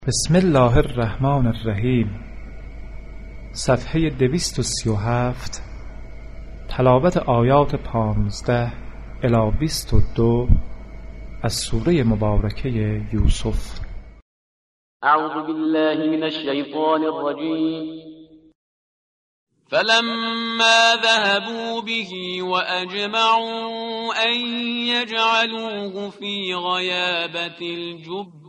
بسم الله الرحمن الرحیم. صفحه 237. تلاوت آیات 15 الی 22 از سوره مبارکه یوسف. اعوذ بالله من الشیطان الرجیم. فلما ذهبوا به وأجمعوا أن يجعلوه في غيابة الجب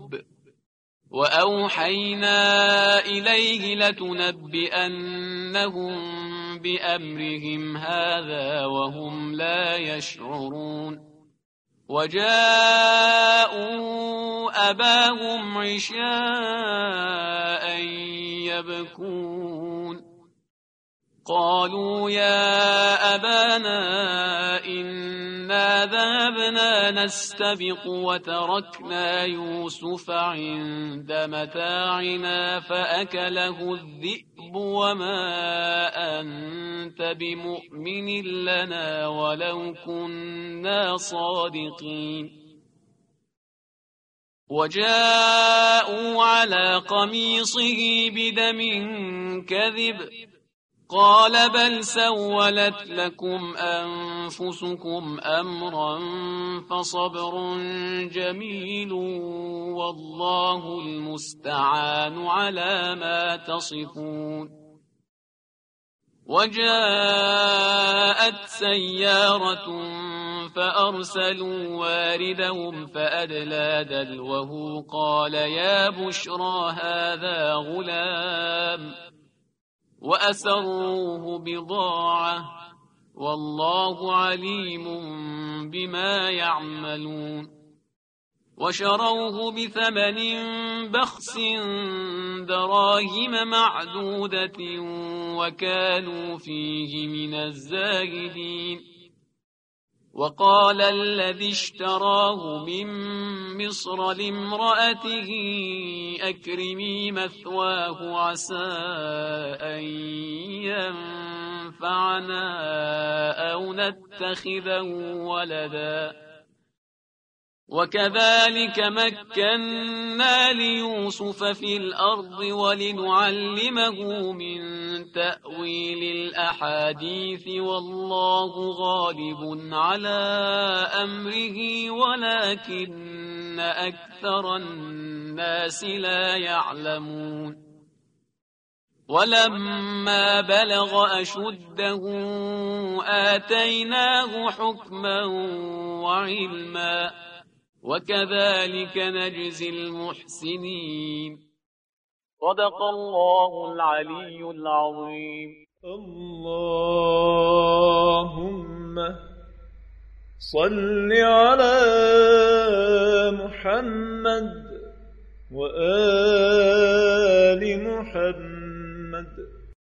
وأوحينا إليه لتنبئنهم بأمرهم هذا وهم لا يشعرون. وجاءوا أباهم عشاء يبكون قالوا يا أبانا إنا ذهبنا نستبق وتركنا يوسف عند متاعنا فأكله الذئب وما أنت بمؤمن لنا ولو كنا صادقين. وجاءوا على قميصه بدم كذب قال بل سولت لكم أنفسكم أمرا فصبر جميل والله المستعان على ما تصفون. وجاءت سيارة فأرسلوا واردهم فأدلى دلوه قال يا بشرى هذا غلام وأسروه بضاعة والله عليم بما يعملون. وشروه بثمن بخس دراهم معدودة وكانوا فيه من الزاهدين. وقال الذي اشتراه من مصر لامرأته أكرمي مثواه عسى أن ينفعنا أو نتخذه ولدا. وكذلك مكنا ليوسف في الأرض ولنعلمه من تأويل الأحاديث والله غالب على أمره ولكن أكثر الناس لا يعلمون. ولما بلغ أشده آتيناه حكما وعلما وكذلك نجزي المحسنين. صدق الله العلي العظيم. اللهم صل على محمد وآل محمد